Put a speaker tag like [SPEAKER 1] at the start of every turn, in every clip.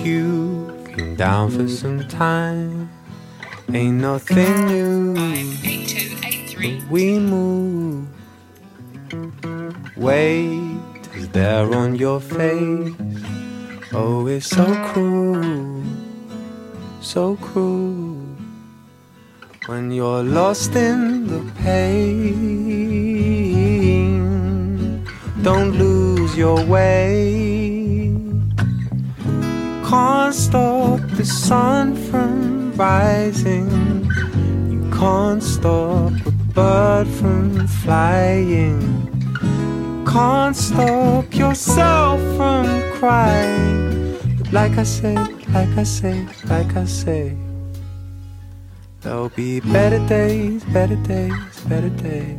[SPEAKER 1] You've been down for some time. Ain't nothing new. But we move. Weight is there on your face. Oh, it's so cruel, so cruel. When you're lost in the pain, don't lose your way. You can't stop the sun from rising. You can't stop a bird from flying. You can't stop yourself from crying. But like I say, like I say, like I say, there'll be better days, better days, better days.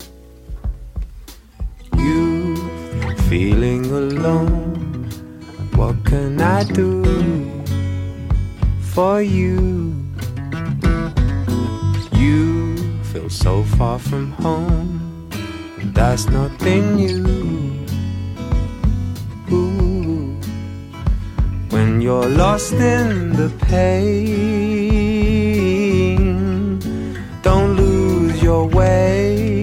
[SPEAKER 1] You've been feeling alone. What can I do for you? You feel so far from home, and that's nothing new. Ooh. When you're lost in the pain, don't lose your way.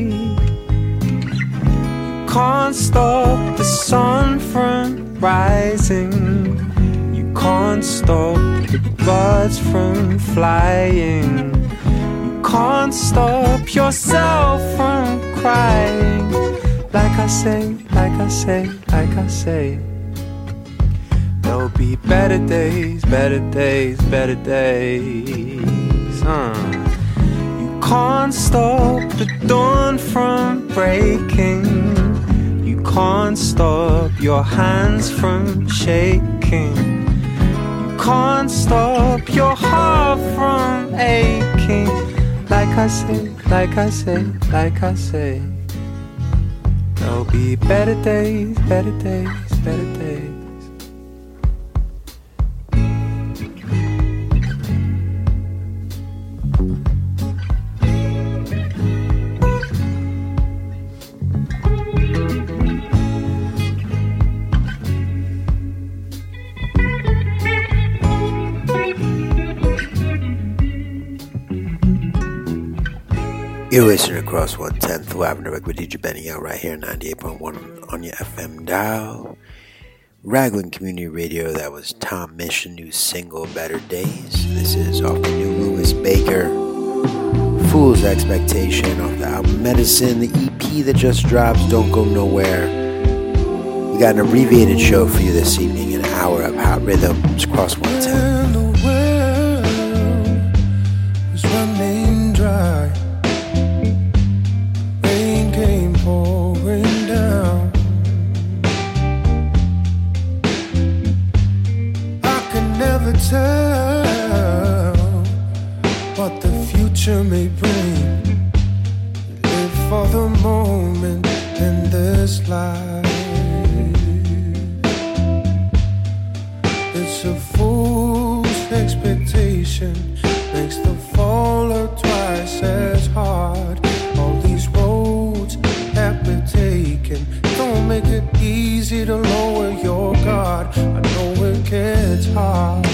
[SPEAKER 1] You can't stop the sun from rising. You can't stop the birds from flying. You can't stop yourself from crying. Like I say, like I say, like I say, there'll be better days, better days, better days. You can't stop the dawn from breaking. You can't stop your hands from shaking. You can't stop your heart from aching. Like I say, like I say, like I say, there'll be better days, better days, better days.
[SPEAKER 2] You're listening across 110th Avenue with DJ Benny out right here, 98.1 on your FM dial. Raglan Community Radio, that was Tom Mission, new single, Better Days. This is off the new Louis Baker, Fool's Expectation, off the album Medicine, the EP that just drops, Don't Go Nowhere. We got an abbreviated show for you this evening, an hour of hot rhythms across 110.
[SPEAKER 3] Tell what the future may bring. Live for the moment in this life. It's a fool's expectation, makes the faller twice as hard. All these roads that we're taking don't make it easy to lower your guard. I know it gets hard.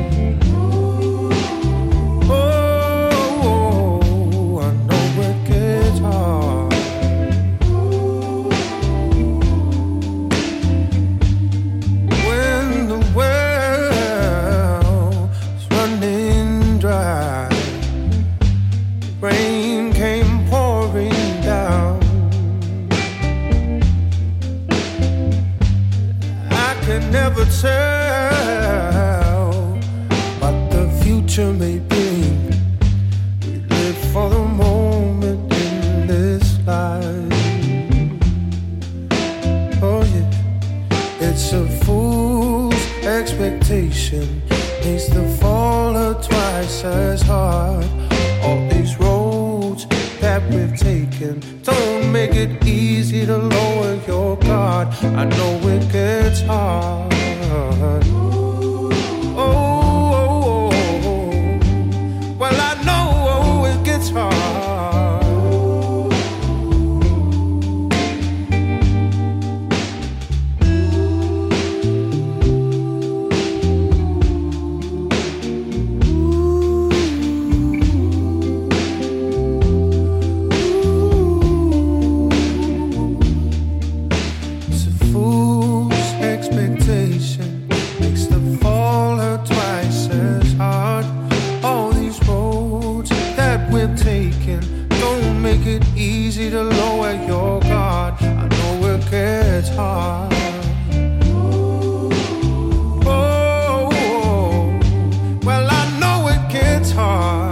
[SPEAKER 3] Never tell what the future may bring. We live for the moment in this life. Oh yeah, it's a fool's expectation, makes the faller twice as hard. All these roads that we've taken don't make it easy to lower your guard. I know it gets hard. Well, I know it gets hard. make it easy to lower your guard. I know it gets hard. Oh, well, I know it gets hard.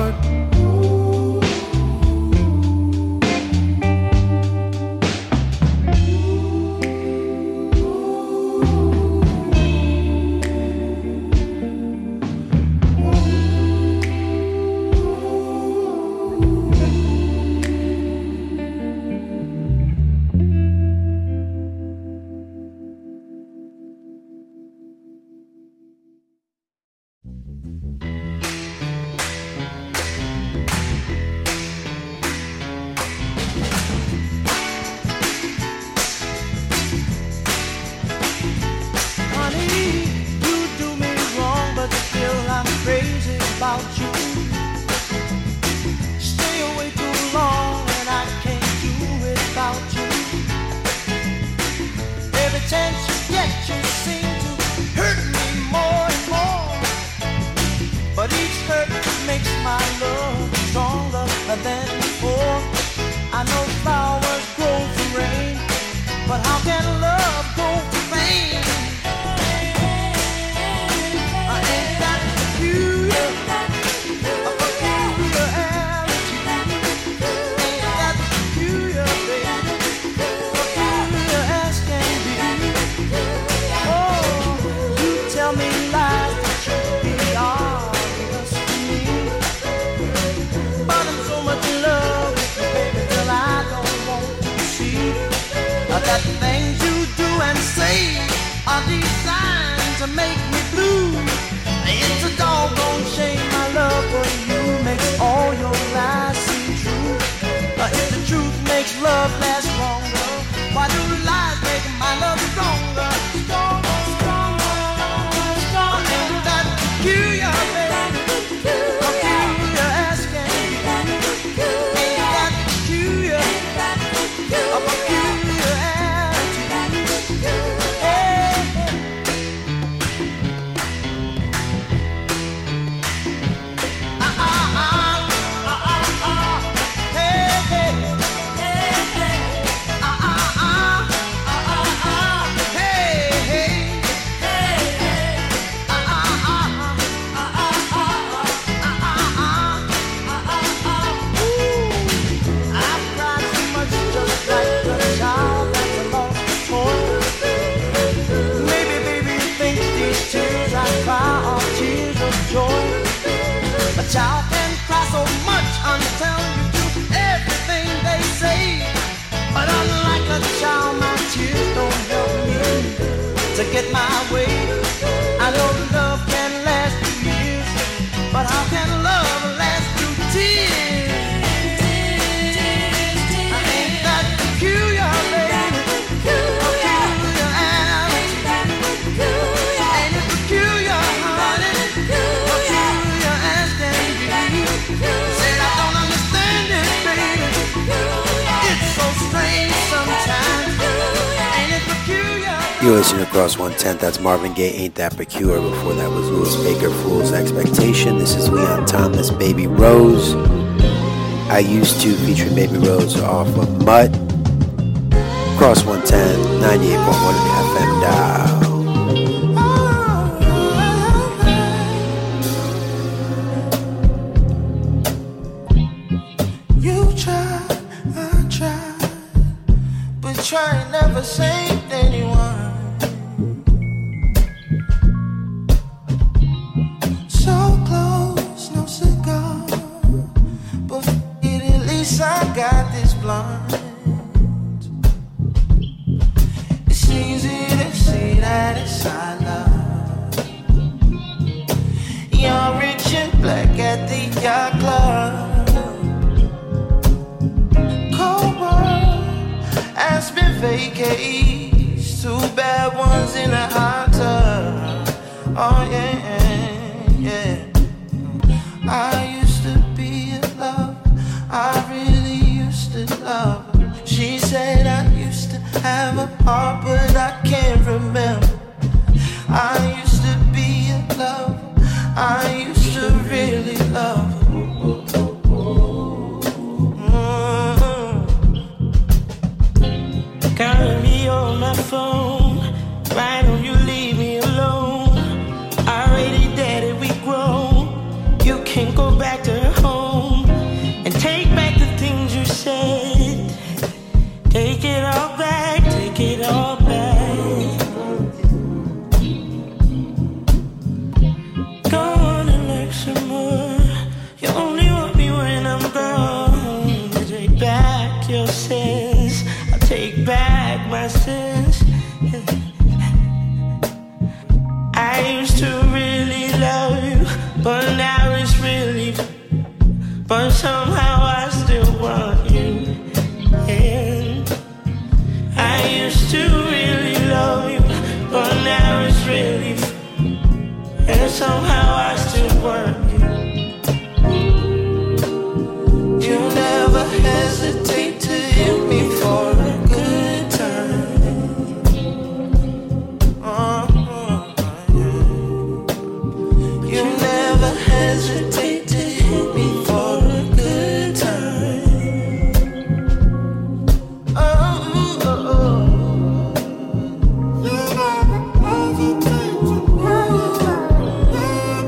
[SPEAKER 4] Get my way. I know love can last through years, but how can love last through tears? I ain't that peculiar, baby. Peculiar attitude. Ain't it peculiar, honey? Peculiar as can be. Said I don't understand it, baby. It's so strange sometimes. Ain't it peculiar?
[SPEAKER 2] You're listening to Cross 110. That's Marvin Gaye, Ain't That Peculiar. Before that was Louis Baker, Fool's Expectation. This is Leon Thomas, Baby Rose. I Used To, featuring Baby Rose off of Mutt. Cross 110, 98.1 FM dial.
[SPEAKER 4] Try never saved anyone. So close, no cigar, but at least I got this blunt. It's easy to see that it's our love. You're rich and black at the yacht club. Cold world has been vacates, two bad ones in a hot tub. Oh yeah, yeah. I used to be in love, I really used to love her. She said I used to have a heart, but I can't remember. I used to be in love, I used to really love her. back to home and take back the things you said. Take it all back, take it all back. Go on and like some more. You only want me when I'm gone. Take back your sins, I'll take back my sins. I used to really love you, but now it's really. But somehow I still want you. And I used to really love you, but now it's really. And somehow I still want you. You never hesitate to hit me for a good time. You never hesitate to hit me for a good time. You never hesitate to hit me for a good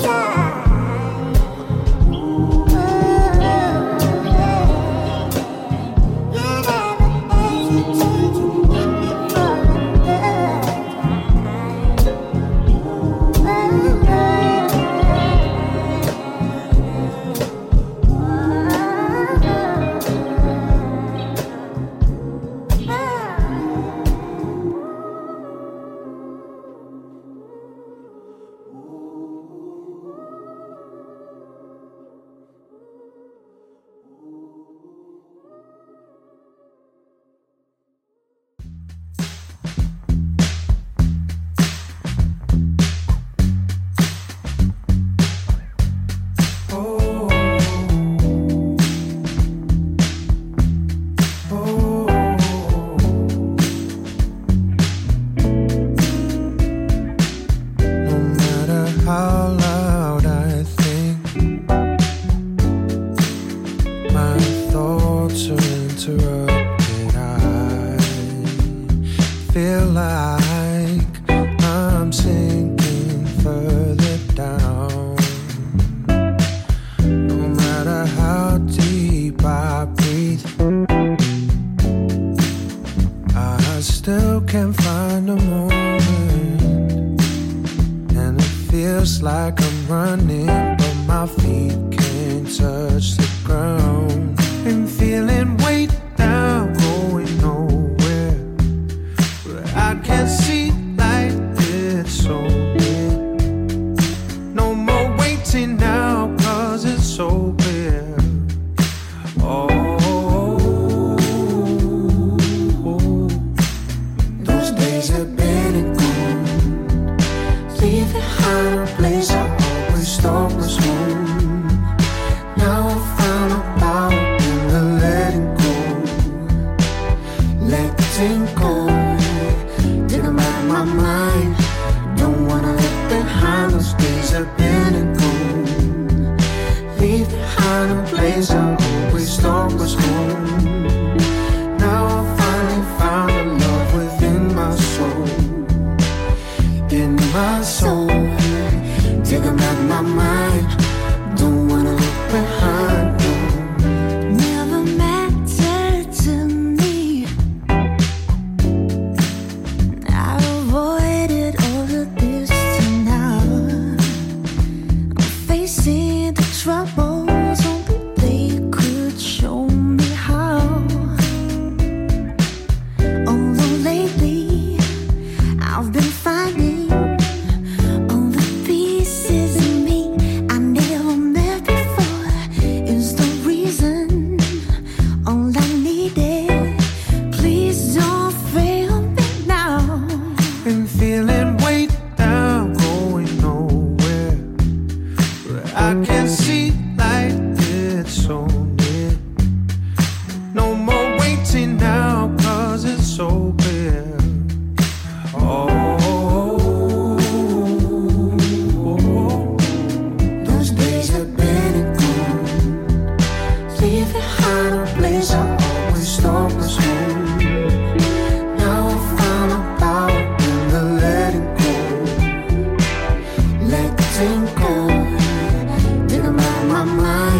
[SPEAKER 5] letting go. Think about my mind.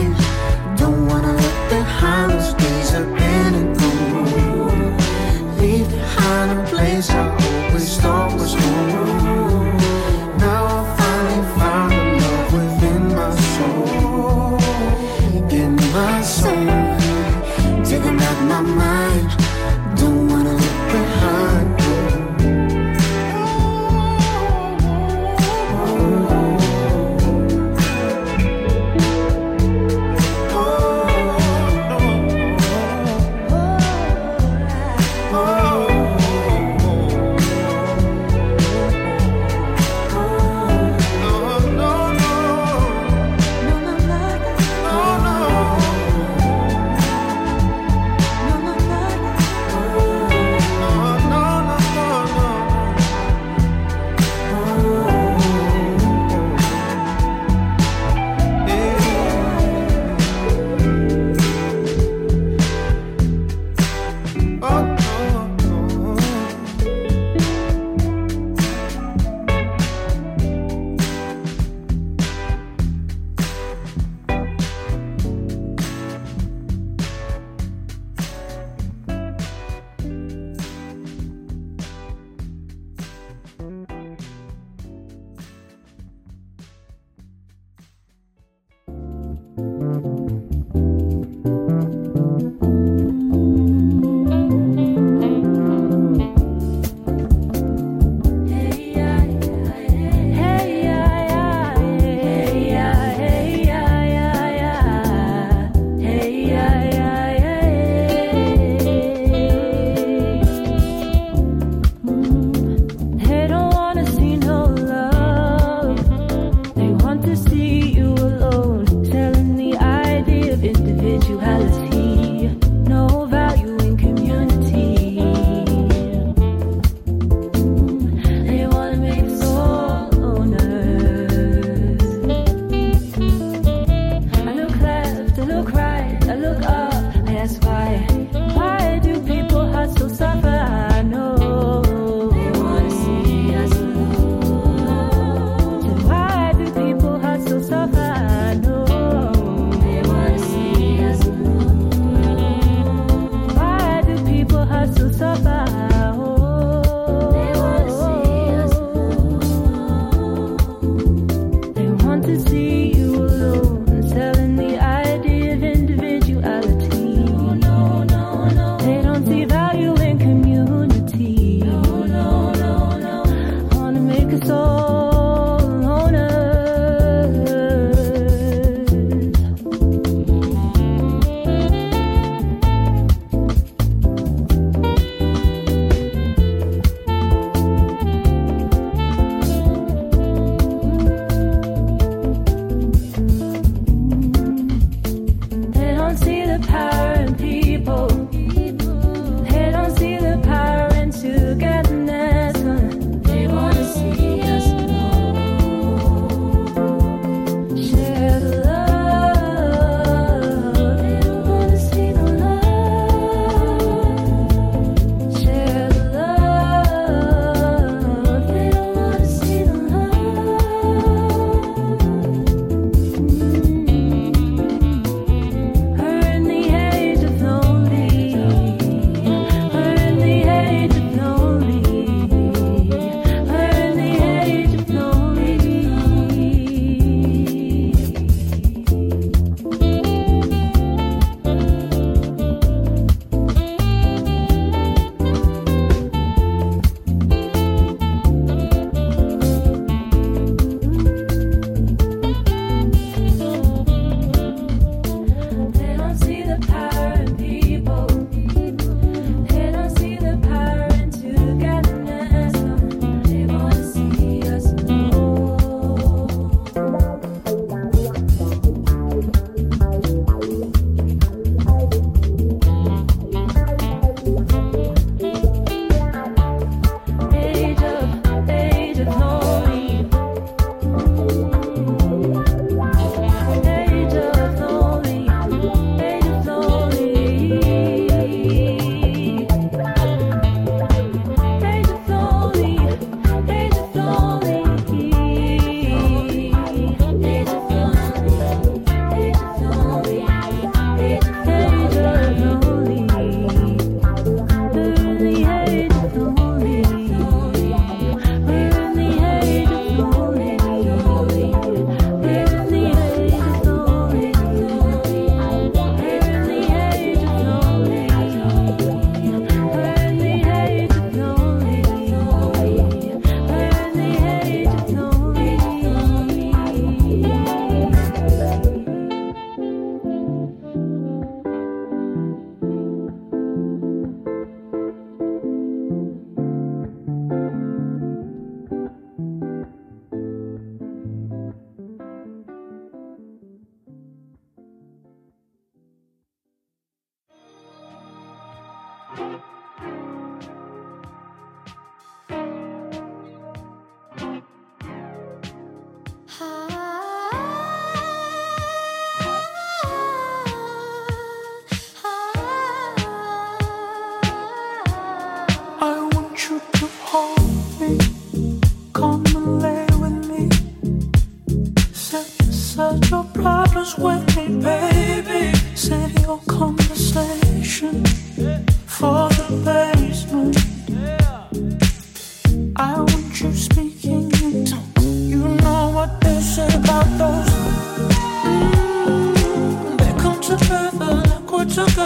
[SPEAKER 3] You know what they say about those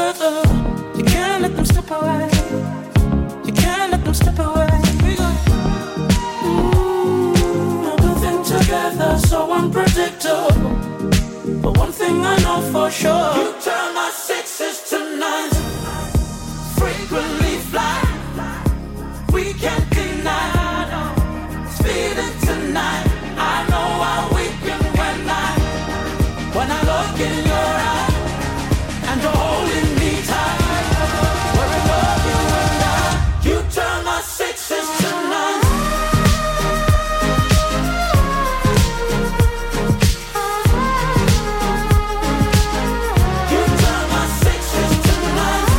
[SPEAKER 4] together. You can't let them step away. You can't let them step away. Everything together, so unpredictable. But one thing I know for sure, you turn my sixes to nines. Frequently fly, we can't deny. It's feeling tonight. I know I weaken when I look in your eyes and you're holding me tight. Where I love you and you turn my sixes to nines. You turn my sixes to nines.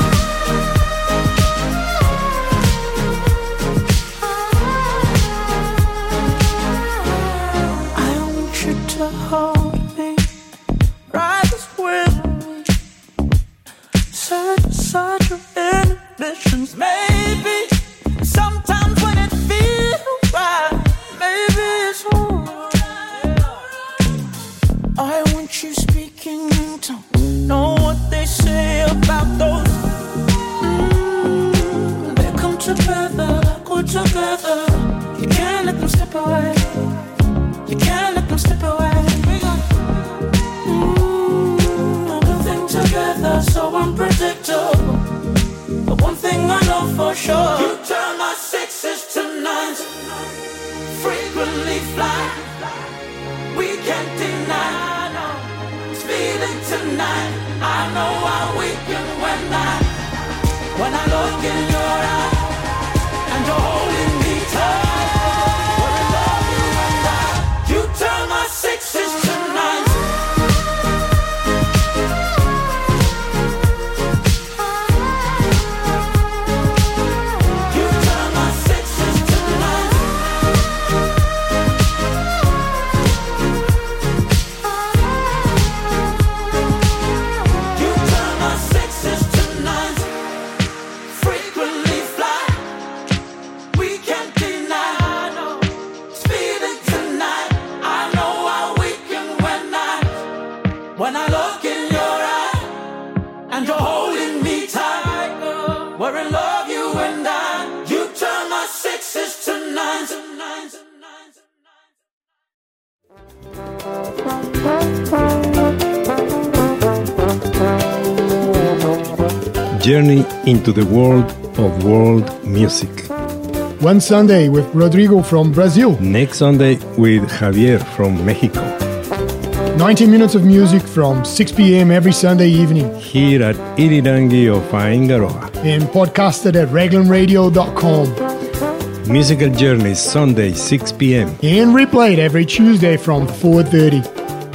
[SPEAKER 4] I want you to hold me, rise with me, set aside your inhibitions. Maybe sometimes when it feels right, maybe it's alright. I want you speaking in tongues. Know what they say about those. They come together like we're together. You can't let them step away. You can't let them step away. Everything together, so unpredictable. But one thing I know for sure, you turn my sixes to nines. Frequently fly, we can't deny. It's feeling tonight. I know I weaken when I look in your eyes and you're holding me tight. You turn my sixes to nines. You turn my sixes to nines. You turn my sixes to nines. Frequently fly, we can't deny. It's feeling tonight. I know I weaken when I look in your eyes and you're holding me tight. We're in love, you and I. You turn my sixes to nines.
[SPEAKER 5] Journey into the world of world music.
[SPEAKER 6] One Sunday with Rodrigo from Brazil.
[SPEAKER 5] Next Sunday with Javier from Mexico.
[SPEAKER 6] 90 minutes of music from 6 p.m. every Sunday evening.
[SPEAKER 5] Here at Irirangi of Aingaroa.
[SPEAKER 6] And podcasted at raglanradio.com.
[SPEAKER 5] Musical Journeys Sunday 6 p.m.
[SPEAKER 6] And replayed every Tuesday from 4:30.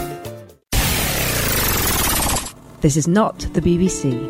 [SPEAKER 7] This is not the BBC.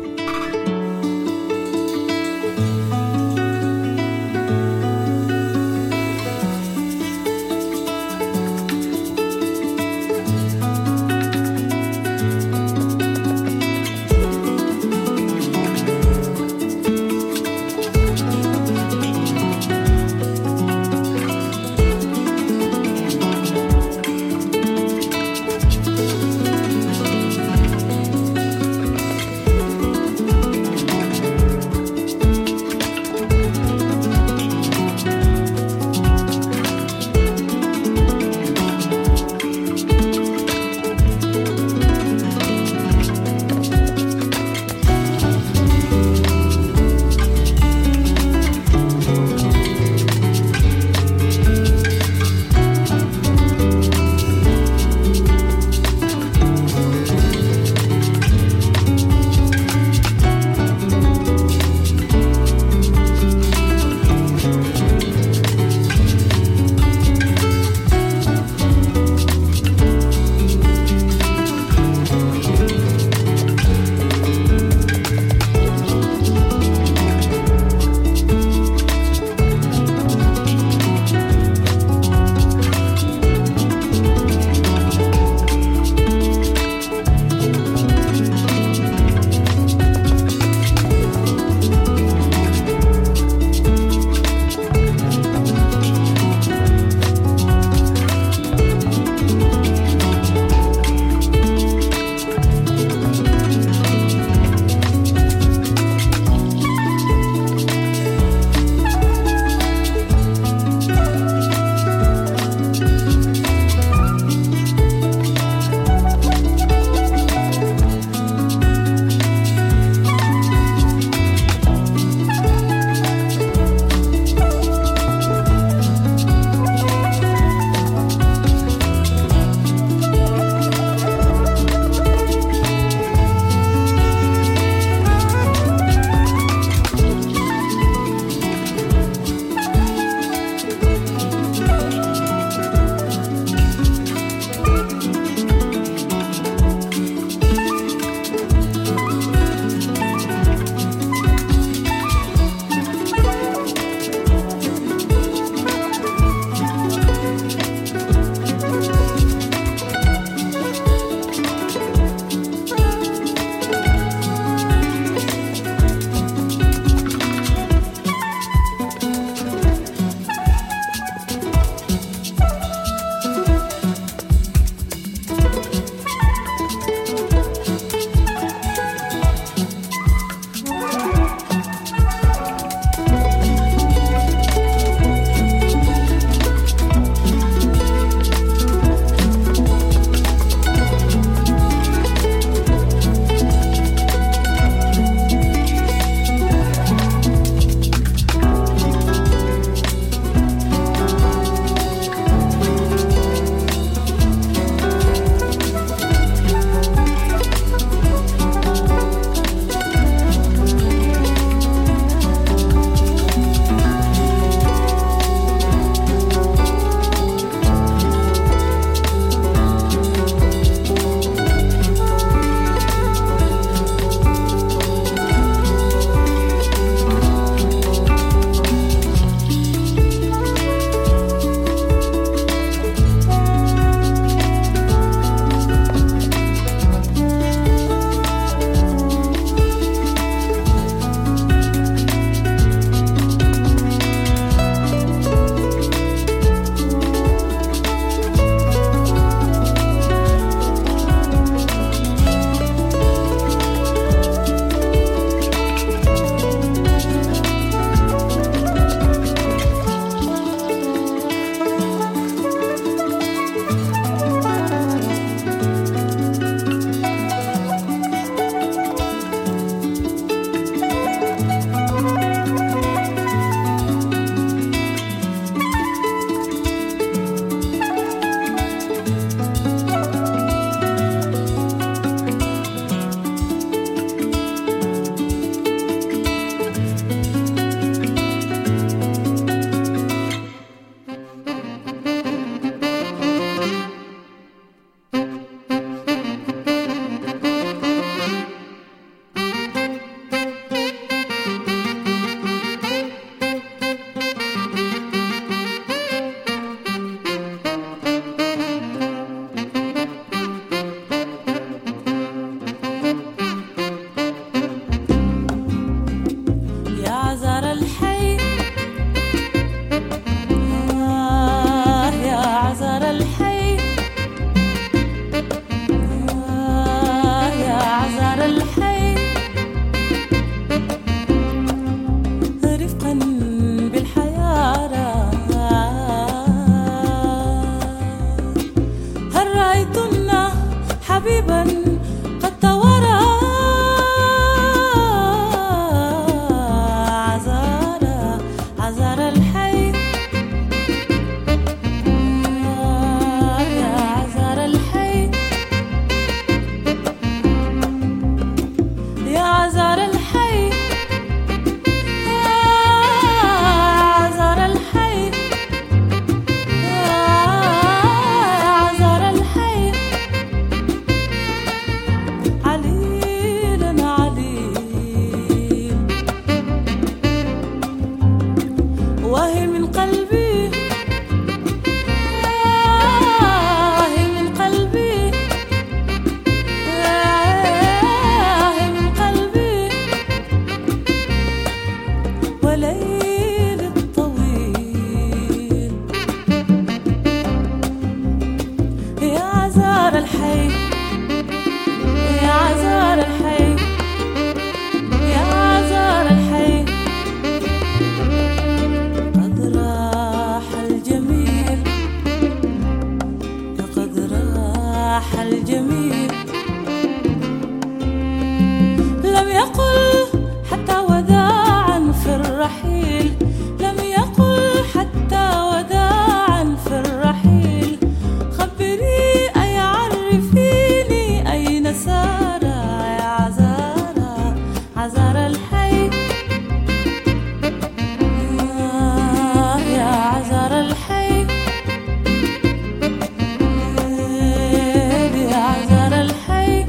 [SPEAKER 8] الرحيل لم يقل حتى وداعا في الرحيل خبري أي عرفيني أين سار يا عزارة عزارة الحي يا عزارة الحي يا عزارة الحي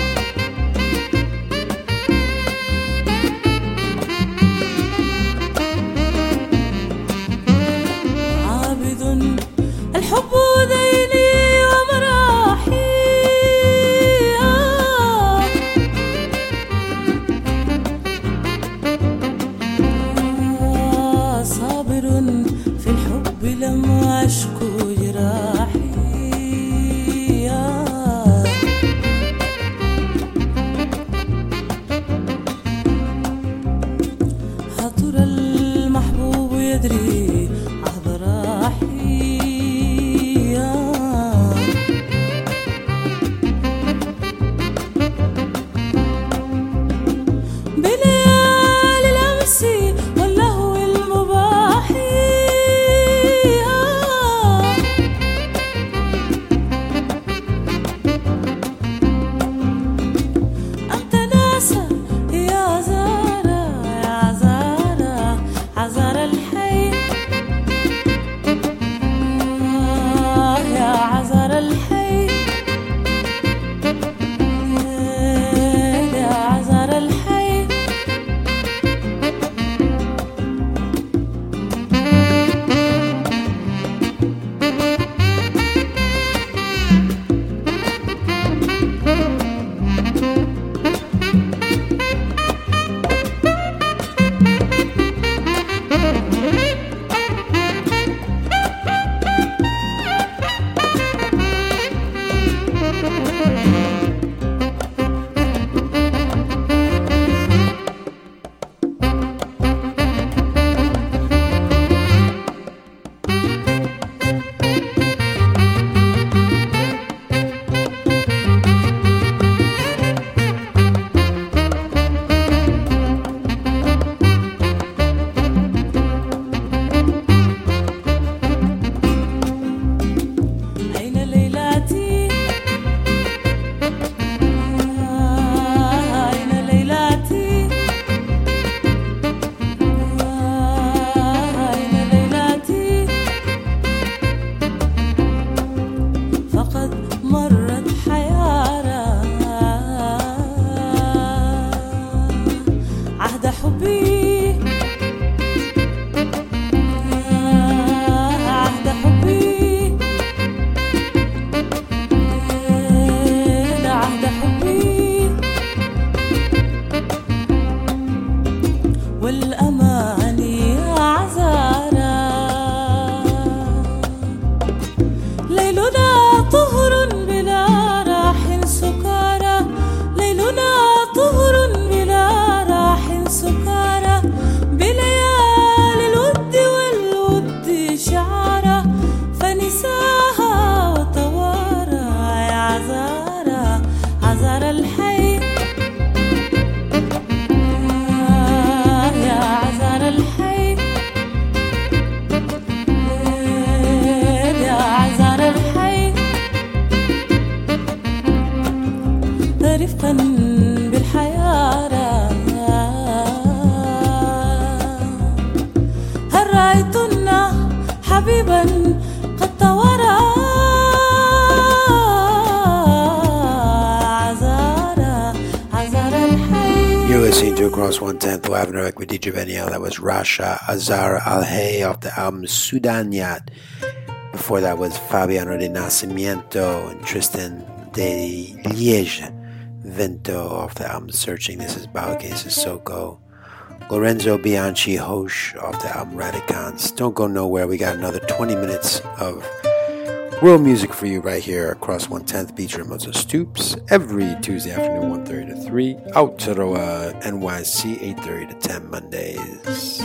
[SPEAKER 8] الحب ديني ومراحي صابر في الحب لم أشكو جراحي هطر المحبوب يدري عهد راحي بليالي الأمس واللهو المباح أنت ناسا يا زارة يا زارة عزارة الحي يا عزارة الحي يا عزارة الحي
[SPEAKER 2] Across 110th Avenue with DJ Beniel. That was Rasha Azar Al-Hay off the album Sudaniyat. Before that was Fabiano de Nascimento and Tristan de Liege Vento off the album Searching. This is Balke Sissoko. Lorenzo Bianchi Hosh off the album Radicans. Don't go nowhere. We got another 20 minutes of world music for you right here across 110th featuring Mozart Stoops every Tuesday afternoon 1:30 to 3. Aotearoa NYC 8:30 to 10 Mondays.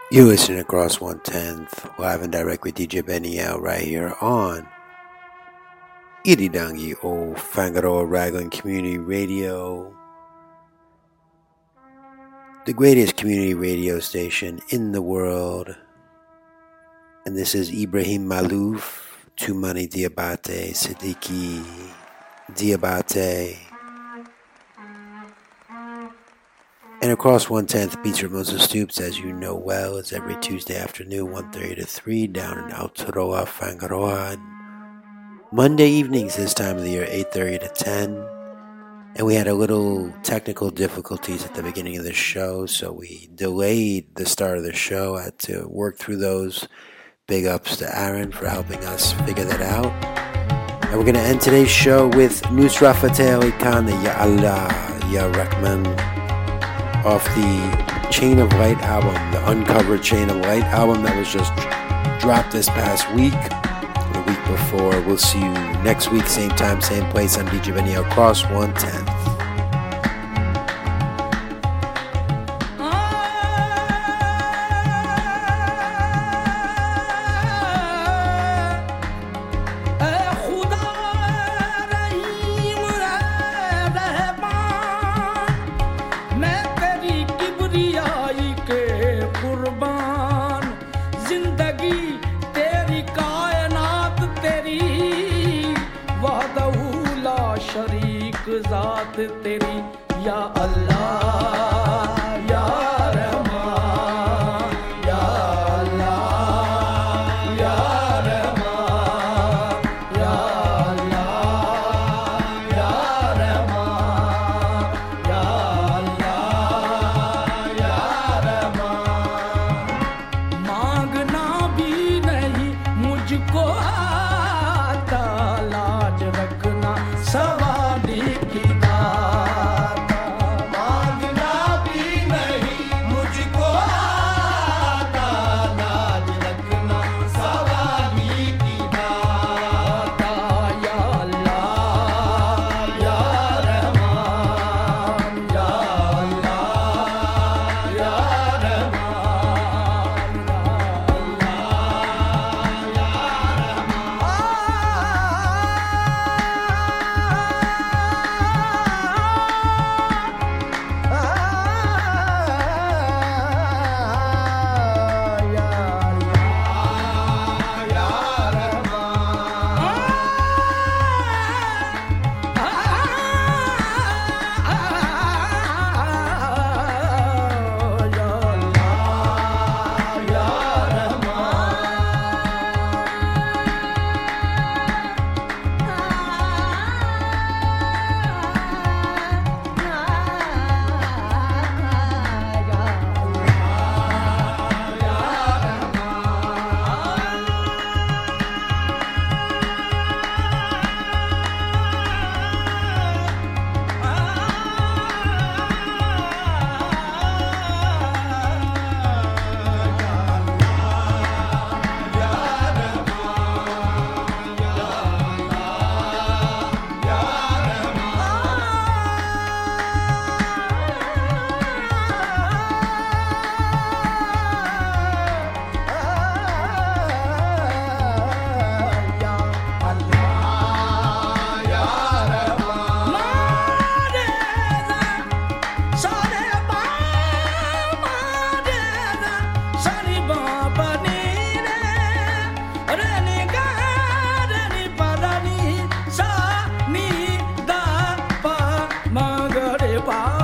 [SPEAKER 2] You're listening across 110th, live and direct with DJ Benny L right here on Iridangi O Fangaroa Raglan Community Radio, the greatest community radio station in the world. And this is Ibrahim Malouf, Tumani Diabate, Siddiqui Diabate. And across 110th beats Hermosa Stoops, as you know well, it's every Tuesday afternoon, 1:30 to 3, down in Aotearoa, Fangaroa. And Monday evenings this time of the year, 8:30 to 10. And we had a little technical difficulties at the beginning of the show, so we delayed the start of the show. I had to work through those. Big ups to Aaron for helping us figure that out. And we're going to end today's show with Nusra Fateh Ali Khan, the Ya Allah, Ya Rahman, off the Chain of Light album, the Uncovered Chain of Light album that was just dropped this past week, the week before. We'll see you next week, same time, same place on DJ Benny across 110th.
[SPEAKER 9] ज़ात तेरी या अल्लाह या रहमान या अल्लाह या रहमान या अल्लाह या रहमान या अल्लाह या रहमान मांगना भी नहीं मुझको आता लाज रखना सवाली की दाता मांगना भी नहीं मुझको आता लाज रखना सवाली की दाता या अल्लाह या रहमान या अल्लाह या रहमान या pa